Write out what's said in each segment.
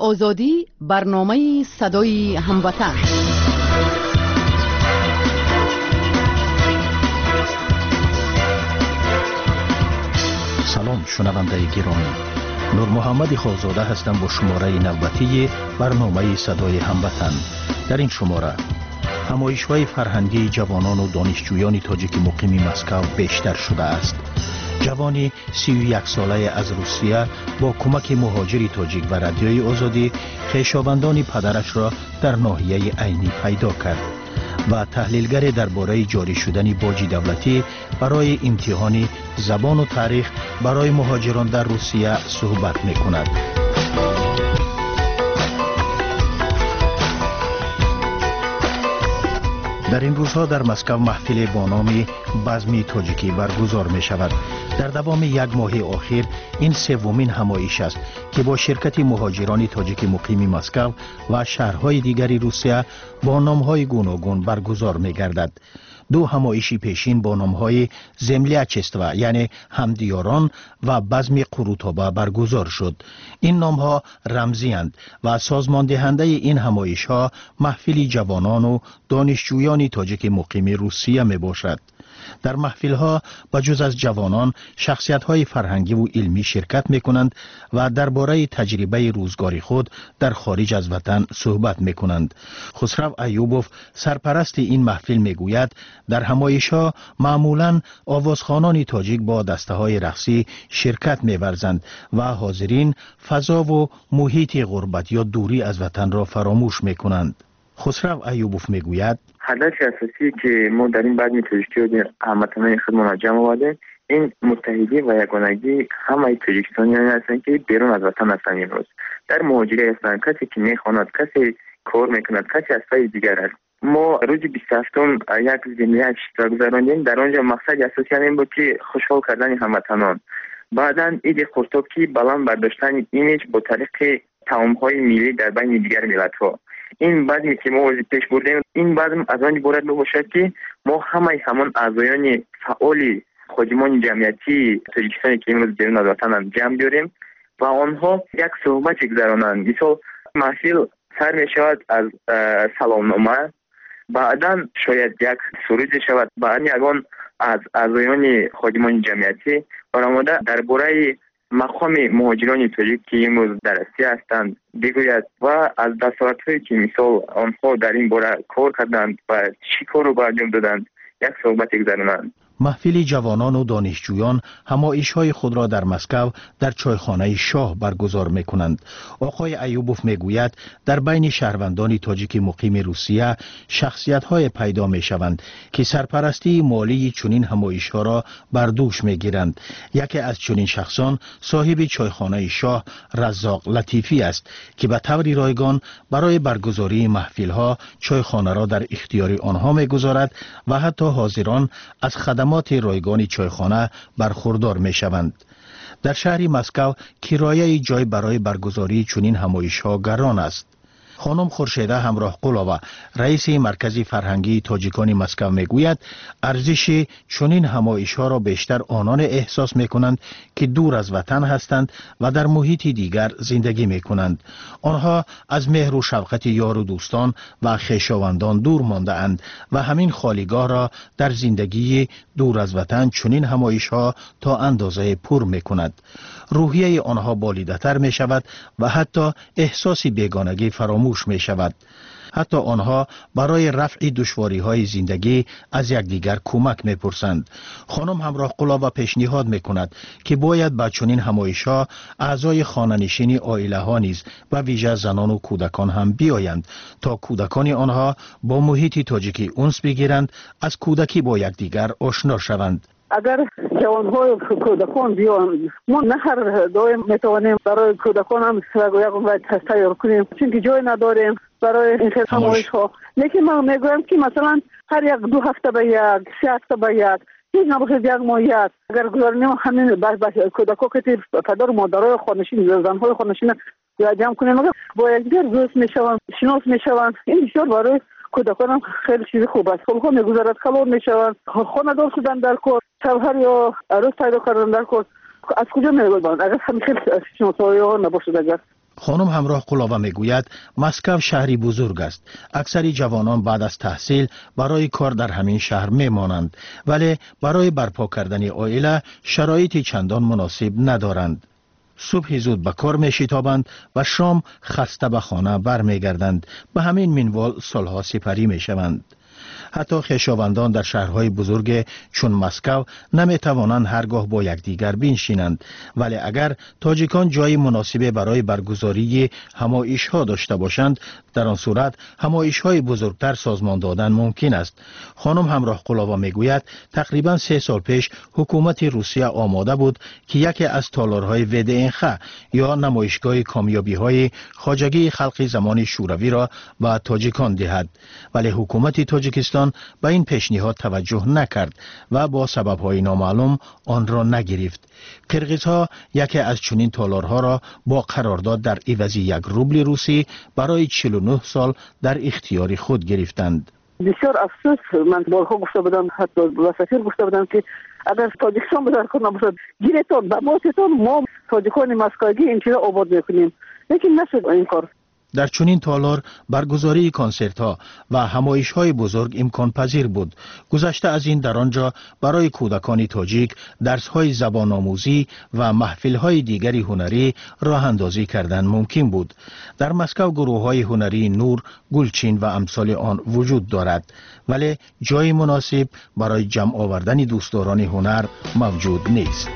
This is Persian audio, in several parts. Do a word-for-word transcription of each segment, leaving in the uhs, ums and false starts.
آزادی، برنامه صدای هموطن. سلام شنونده گرامی، نور محمد خالزاده هستم با شماره نوبتی برنامه صدای هموطن. در این شماره همایش‌های فرهنگی جوانان و دانشجویان تاجیک مقیم مسکو بیشتر شده است. جوانی سی و یک ساله از روسیه با کمک مهاجری تاجیک و رادیوی آزادی خویشاوندان پدرش را در ناحیه عینی پیدا کرد و تحلیلگر درباره جاری شدن باج دولتی برای امتحان زبان و تاریخ برای مهاجران در روسیه صحبت می‌کند. در این روزها در مسکو محفل با نام بزم تاجیکی برگزار می شود. در دوام یک ماه اخیر این سومین همایش است که با شرکت مهاجران تاجیک مقیم مسکو و شهرهای دیگری روسیه با نامهای گوناگون برگزار می گردد. دو همایشی پیشین با نامهای زملیاچستوا یعنی همدیاران و بزم قروتابه برگزار شد. این نامها رمزی اند و سازمان دهنده این همایش ها محفل جوانان و دانشجویان تاجیک مقیم روسیه می باشد. در محفل ها بجز از جوانان شخصیت های فرهنگی و علمی شرکت می کنند و درباره تجربه روزگاری خود در خارج از وطن صحبت می کنند. خسرو ایوبوف سرپرست این محفل می گوید در همایش ها معمولاً آوازخوانان تاجیک با دسته های رقصی شرکت می ورزند و حاضرین فضا و محیط غربت یا دوری از وطن را فراموش می کنند. خسرو ایوبوف می گوید هدف اساسی که ما در این بزم تاجیکی و هموطنان خودمان جمع آورده این متحدی و یگانگی همه تاجیکستانیان هستند که بیرون از وطن هستند. امروز در مهاجری هستند، کسی که میخواند، کسی کار میکند، کسی از پای دیگر است. ما روز بیست و هفتم یک زمینه اشتراک گذراندیم. در آنجا مقصد اساسی این بود که خوشحال کردن هموطنان. بعداً عید خرداد که بلند برداشتن ایمیج با طریق طعام‌های ملی در بین دیگر ملت‌ها. این بزمی که ما پیش بردیم، این بزم از آن عبارت باشد که ما همه همان اعضایان فعال خادمان جمعیتی تاجیکستان که امروز بیرون از وطن جمع بیاریم و آنها یک صحبت گذرانند. مثلا محفل سر می شود از سلامنامه، بعدا شاید یک سرود شود، بعد یگان از اعضایان خادمان جمعیتی برآمده درباره مقام مهاجران تاجیک که امروز در روسیه هستند بگوید و از دستاوردهایی که مثال آنها در این باره کار کردند و چی کار رو انجام دادند یک صحبت گذرانند. محفل جوانان و دانشجویان همایش‌های خود را در مسکو در چایخانه شاه برگزار می‌کنند. آقای ایوبوف می‌گوید در بین شهروندان تاجیک مقیم روسیه شخصیت‌های پیدا می‌شوند که سرپرستی مالی چنین همایش‌ها را بر دوش می‌گیرند. یکی از چنین شخصان صاحب چایخانه شاه رزاق لطیفی است که به طور رایگان برای برگزاری محفل‌ها چایخانه را در اختیار آنها می‌گذارد و حتی حاضران از خدمات رایگان چایخانه برخوردار می شوند. در شهر مسکو کرایه جای برای برگزاری چنین همایش‌ها گران است. خانم خورشیده همراه قلاوه رئیس مرکز فرهنگی تاجیکان مسکو میگوید ارزش چنین همایش‌ها را بیشتر آنان احساس میکنند که دور از وطن هستند و در محیط دیگر زندگی میکنند. آنها از مهر و شفقت یار و دوستان و خویشاوندان دور مانده اند و همین خالیگاه را در زندگی دور از وطن چنین همایش‌ها تا اندازه پر میکند. روحیه آنها بالیده‌تر می شود و حتی احساس بیگانگی فراموش می شود. حتی آنها برای رفع دشواری های زندگی از یکدیگر کمک می پرسند. خانم همراه قلاوه پیشنهاد می کند که باید با چنین همایش ها اعضای خانه‌نشین عائله ها نیز و ویژه زنان و کودکان هم بیایند تا کودکان آنها با محیط تاجیکی انس بگیرند، از کودکی با یکدیگر آشنا شوند. اگر جوان‌های کودکان بیان، ما نه هر دایم میتوانیم برای کودکان هم یک تیار کنیم چون که جای نداریم برای این همایش‌ها. لیکن من میگویم که مثلا هر یک دو هفته به یک، سه هفته به یک، هیچ نباشه یک ماه یک، اگر گذارنیم همین بس بس کودکان که پدر و مادرای خانشین زن‌های خانشین جمع کنیم با یکدیگر دوست میشوند، شناس میشوند. این بسیار برای کودکان هم خیلی چیز خوب است. خب میگذارد کلان میشوند، خانه دار شدن در کار، شوهر یا عروس پیدا کردن در کار. از کجا میگذارند اگر همین شناسایی ها نباشد؟ اگر خانم همراه قلاوه میگوید مسکو شهری بزرگ است. اکثر جوانان بعد از تحصیل برای کار در همین شهر میمانند، ولی برای برپا کردن عائله شرایط چندان مناسب ندارند. صبح زود به کار میشتابند و شام خسته به خانه برمیگردند. به همین منوال سالها سپری میشوند. حتی خویشاوندان در شهرهای بزرگ چون مسکو نمیتوانند هرگاه با یکدیگر بنشینند، ولی اگر تاجیکان جای مناسب برای برگزاری همایش‌ها داشته باشند، در آن صورت همایش‌های بزرگتر سازمان دادن ممکن است. خانم همراه قلاوه میگوید تقریبا سه سال پیش حکومت روسیه آماده بود که یکی از تالارهای ودئنخ یا نمایشگاه کامیابی‌های خواجگی خلق زمان شوروی را به تاجیکان دهد، ولی حکومت تاجیکستان به این پیشنهاد توجه نکرد و با سبب‌های نامعلوم آن را نگرفت. قرقیزها یکی از چنین تالارها را با قرارداد در عوض یک روبل روسی برای چهل و نه سال در اختیار خود گرفتند. بسیار افسوس، من بارها گفته بودم، حتی با سفیر گفته بودم که اگر تاجیکستان بدر کنه باشد گیرتان به ماتتان، ما تاجیکان مسکویی این چیزا آباد میکنیم، لیکن نشد این کار. در چنین تالار برگزاری کنسرت ها و همایش های بزرگ امکان پذیر بود. گذشته از این در آنجا برای کودکان تاجیک درس های زبان آموزی و محفل های دیگری هنری راه اندازی کردن ممکن بود. در مسکو گروه های هنری نور، گلچین و امثال آن وجود دارد، ولی جای مناسب برای جمع آوردن دوستداران هنر موجود نیست.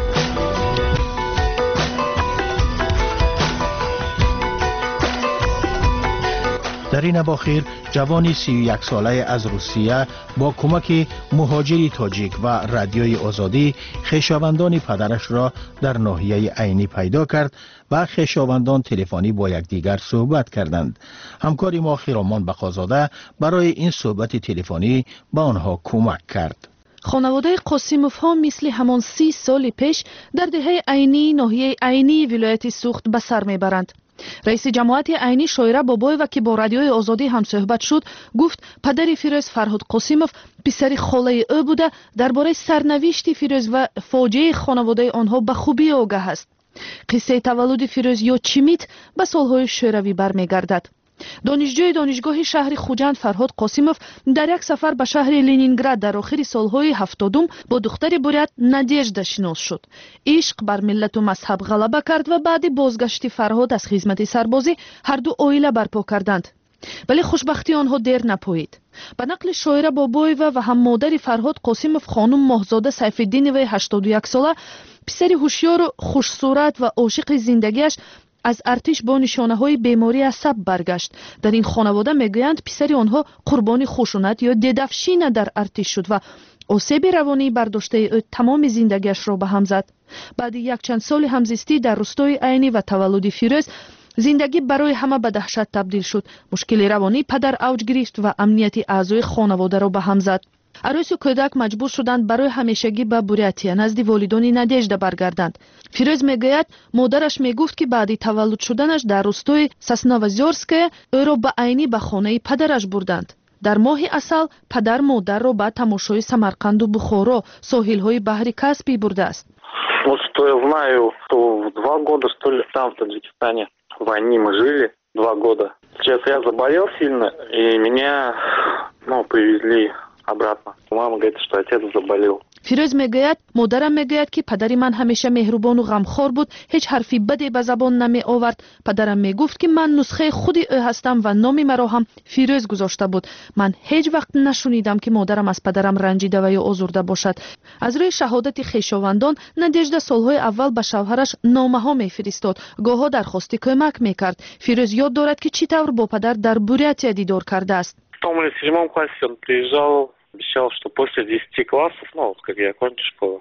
در این اواخر جوانی سی و یک ساله از روسیه با کمک مهاجری تاجیک و رادیوی آزادی خویشاوندان پدرش را در ناحیه عینی پیدا کرد و خویشاوندان تلفنی با یکدیگر صحبت کردند. همکار ما خیرامان بقازاده برای این صحبت تلفنی به آنها کمک کرد. خانواده قاسیموف ها مثل همان سی سال پیش در دهه عینی ناحیه عینی ولایت سوخت به سر میبرند. رئیس جماعت عینی شایره بابایوا که با رادیوی آزادی هم صحبت شد گفت پدر فیروز فرهاد قاسیموف پسر خاله او بوده، درباره سرنوشت فیروز و فاجعه خانواده آنها به خوبی آگاه است. قصه تولد فیروز یا چیمیت به سالهای شوروی برمیگردد. دانشجوی دانشگاه شهر خوجند فرهاد قاسیموف در یک سفر به شهر لنینگراد در آخر سالهای هفتادم با دختر بوریت نادیژدا شناس شد. عشق بر ملت و مذهب غلبه کرد و بعد بازگشت فرهاد از خدمت سربازی هر دو عائله برپا کردند. ولی خوشبختی آنها دیر نپایید. به نقل شاعره بابایوا و هم مادر فرهاد قاسیموف خانم ماهزاده سیف‌الدینوی هشتاد و یک ساله پسر هوشیار و خوش صورت و عاشق زندگیش از ارتش با نشانه های بیماری عصب برگشت. در این خانواده میگویند پسر آنها قربانی خشونت یا ددفشین در ارتش شد و آسیب روانی برداشته او تمام زندگیش را به هم زد. بعد یک چند سال همزیستی در روستای عینی و تولد فیروز زندگی برای همه به دهشت تبدیل شد. مشکل روانی پدر اوج گرفت و امنیت اعضای خانواده را به هم زد. عروس و کودک مجبور شدند برای همیشگی به بوریاتیا نزد والدان نادیژدا برگردند. فیروز میگوید مادرش میگفت که بعد تولد شدنش در روستای ساسنوازورسکه او را به عینی به خانه پدرش بردند. در ماه اصل پدر مادر را به تماشای سمرقند و بخارا ساحل‌های بحر کاسپی برده است. Вот что я знаю, что два года что ли там в Таджикистане в войне мы жили два года. Сейчас я заболел сильно и меня, ну, привезли обратно. Мама говорит, что отец заболел. فیروز میگوید مادرم میگوید که پدر من همیشه مهربان و غمخوار بود، هیچ حرفی بدی به زبان نمی آورد. پدرم میگفت که من نسخه خود او هستم و نام مرا هم فیروز گذاشته بود. من هیچ وقت نشنیدم که مادرم از پدرم رنجیده و یا آزرده باشد. از روی شهادت خویشاوندان نادیژدا سالهای اول به شوهرش نامه ها میفرستاد، گاهها درخواست کمک میکرد. فیروز یاد دارد که چطور با پدر در بوریاتیا دیدار کرده است. В том или седьмом классе он приезжал, обещал, что после десяти классов, ну, вот как я окончу школу,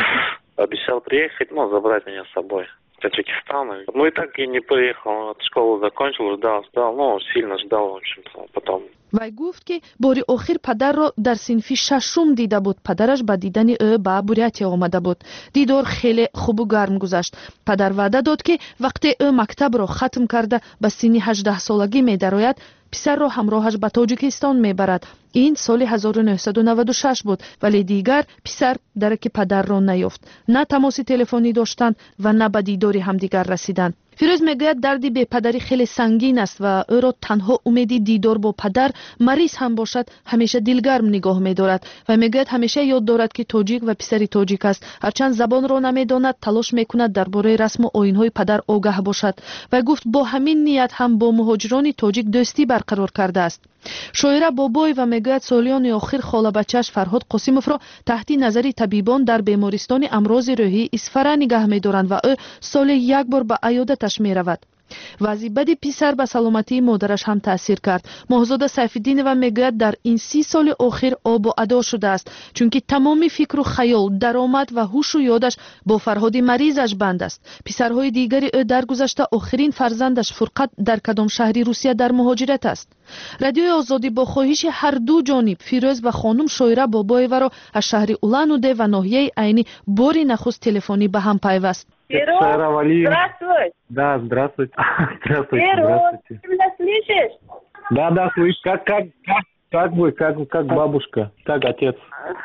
обещал приехать, ну, забрать меня с собой в Таджикистан. Ну и так и не приехал, он от школы закончил, ждал, ждал, ну, сильно ждал, в общем-то, потом. وی گفت که بار آخر پدر را در صنف ششم دیده بود. پدرش به دیدن او به بوریاتیا آمده بود. دیدار خیلی خوب و گرم گذشت. پدر وعده داد که وقتی او مکتب را ختم کرده به سن هجده سالگی می درآید، پسر را همراهش به تاجیکستان میبرد. این سال هزار و نهصد و نود و شش بود، ولی دیگر پسر درک پدر را نیافت. نه تماس تلفنی داشتند و نه به دیدار همدیگر رسیدند. фирӯз мегӯяд дарди бепадарӣ хеле сангин аст ва ӯро танҳо умеди дидор бо падар, мариз ҳам бошад, ҳамеша дилгарм нигоҳ медорад ва мегӯяд ҳамеша ёд дорад ки тоҷик ва писари тоҷик аст. ҳарчанд забонро намедонад, талош мекунад дар бораи расму оинҳои падар огаҳ бошад. Вай гуфт бо ҳамин ният ҳам бо муҳоҷирони тоҷик дӯстӣ барқарор кардааст. шоира Бобоева мегӯяд солиёни охир холабачааш Фарҳод Қосимовро таҳти назари табибон дар бемористони амрози рӯҳии Исфара нигаҳ медоранд ва ӯ соли як бор ба аёдаташ меравад. вазъи бади писар ба саломатии модараш ҳам таъсир кард. моҳзода Сайфиддинова мегӯяд дар ин си соли охир обу адо шудааст, чунки тамоми фикру хаёл, даромад ва ҳушу ёдаш бо Фарҳоди маризаш банд аст. писарҳои дигари ӯ даргузашта охирин фарзандаш Фурқат дар кадом шаҳри Русия дар муҳоҷират аст. радиои Озодӣ бо хоҳиши ҳарду ҷониб Фирӯз ва хонум Шоира Бобоеваро аз шаҳри Улан-Удэ ва ноҳияи Айни бори нахуст телефонӣ ба ҳам пайваст. Шаира Валиев. Здравствуй. Да, здравствуйте. Здравствуйте, Фирuz, здравствуйте. ты меня слышишь? Да, да, слышу. Как, как, как, как вы, как, как бабушка, как отец?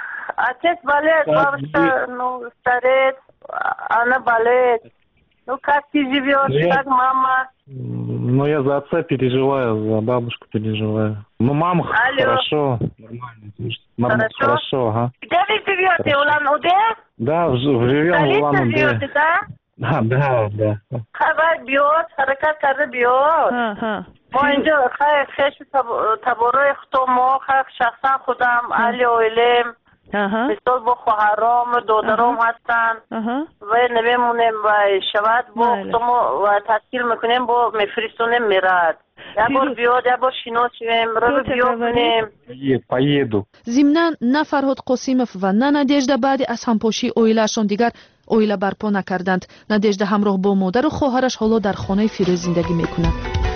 Отец болеет, Как бабушка, вы? ну, стареет, она болеет. Ну, как ты живешь, Я- как мама? Ну, я за отца переживаю, за бабушку переживаю. Ну, мама Алло. хорошо, нормально. слушай, норм- Хорошо? Хорошо, ага. Где вы живете, Хорошо. Улан-Удэ? Да, в- живем в Столица Улан-Удэ. живете, да? Да, да, да. Хабар биёд, ҳаракат карда биёд. мо инҷо хай хеши таборои худо мо хай шахсан худам аҳли оилем мисол бо хоҳаром додаром ҳастанд ва намемонем ва шавад бо худомо ва таҳсил мекунем бо мефиристонем мерад. як бор биёд, як бор шинос шивем, роби биёд кунем. Е- Поеду. зимнан на Фарҳод Қосимов ва на Надежда баъди аз ҳампошии оилаашон дигар оила барпо накарданд. Надежда ҳамроҳ бо модару хоҳараш ҳоло дар хонаи Фирӯз зиндагӣ мекунад.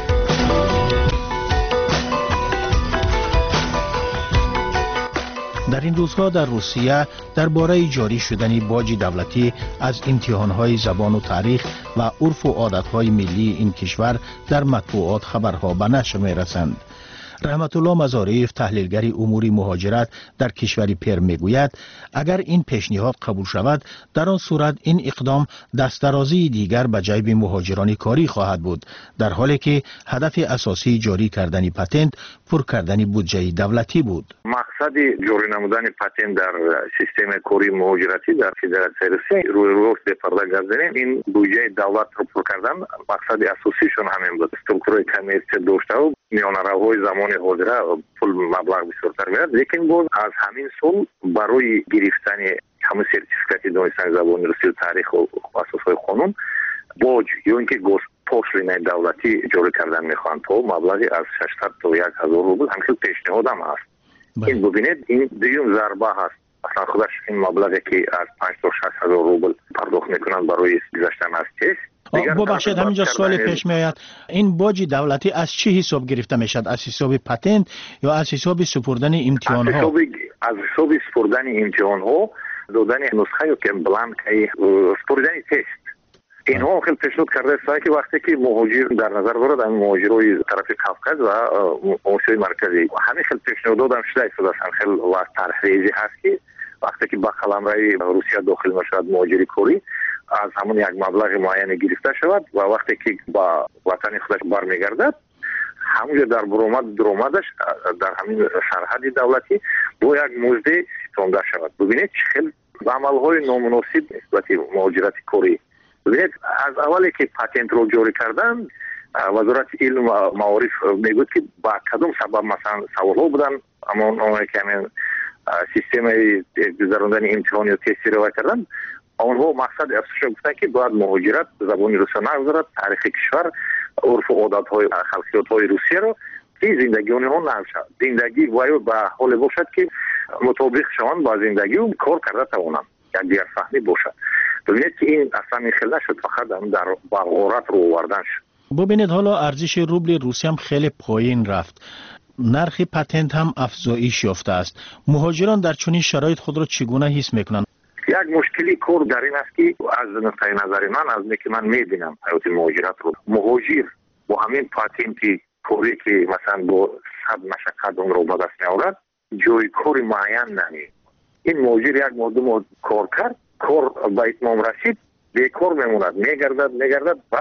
در این روزها در روسیه درباره جاری شدن باج دولتی از امتحانهای زبان و تاریخ و عرف و عادتهای ملی این کشور در مطبوعات خبرها به نشر می‌رسند. رحمت الله مزاریف تحلیلگر امور مهاجرت در کشور پر میگوید اگر این پیشنهاد قبول شود در آن صورت این اقدام دسترازی دیگر به جیب مهاجران کاری خواهد بود در حالی که هدف اساسی جاری کردن پتنت پر کردن بودجه دولتی بود. مقصد جاری نمودن پتنت در سیستم کاری مهاجرتی در فدراسیون روسیه روی روز بپرده گردانیم این بودجه دولت رو پر کردن مقصد اساسیشون همین بود. استرکتور کمرسی داشته و میانه‌روهای زمان حاضره پول مبلغ بسیارتر میاد لیکن باز از همین سال برای گرفتن همه سرتیفیکاتی دانستن زبان روسی و تاریخ و اساسهای قانون باج یا اینکه پوشلینه دولتی جاری کردن میخوان تا مبلغی از ششصد تا یک هزار روبل همین پیشنهاد هم هست. این ببینید این دیگه ضربه هست. اصلا خودش این مبلغی که از پنج تا شش هزار روبل پرداخت میکنن برای گذشتن از تست. ببخشید همینجا سوال پیش می آید این باج دولتی از چه حساب گرفته میشد؟ از حساب پتنت یا از حساب سپردن امتحان ها؟ از حساب از حساب سپردن امتحان ها دادن نسخه یا که بلانک سپردن تست. اینها خیلی پیشنهاد کرده است که وقتی که مهاجر در نظر برد هم مهاجرای طرف کافکاز و آسیای مرکزی همه خیلی پیشنهاد دادم شده است خیلی وقت تحریزی هست که وقتی که با قلمرو روسیه داخل میشود مهاجری کوری از همون یک مبلغ معین گرفته شود و وقتی که با وطن خودش برمیگردد همونجا در برآمد درآمدش در همین سرحد دولتی با یک مزد ستانده شود. ببینید خیلی عملهای نامناسب نسبت مهاجرت کوری. ببینید از اولی که پتنت رو جاری کردن وزارت علم و معارف میگوید که با کدام سبب مثلا سوال‌ها بودن اما اونایی که همین سیستم گذراندن امتحان یا تستی رو کردن آنها مقصد افزایش گفتن که باید مهاجرت زبان روسی نگذارد تاریخ کشور عرف و عادت‌های خلقیات‌های روسیه رو که زندگی آنها نشود زندگی باید به حال باشد که مطابق شوند با زندگی و کار کرده توانند یک دیگر فهمی باشد. ببینید که این اصلا خیلی نشد فقط در بغارت رو آوردن شد. ببینید حالا ارزش روبل روسی هم خیلی پایین رفت. نرخ پتنت هم افزایش یافته است. مهاجران در چنین شرایط خود را چگونه حس میکنند؟ یک مشکلی کار در این است که از نقطه نظر من از اینکه من میبینم حیات مهاجرت رو مهاجر با همین پاتنتی کاری که مثلا با صد مشقت اون رو به دست میآورد جای کار معین نمی. این مهاجر یک مدت کار کرد کار به اتمام رسید بیکار میموند میگردد میگردد بعد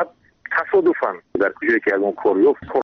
تصادفاً در کجایی که اون کار یافت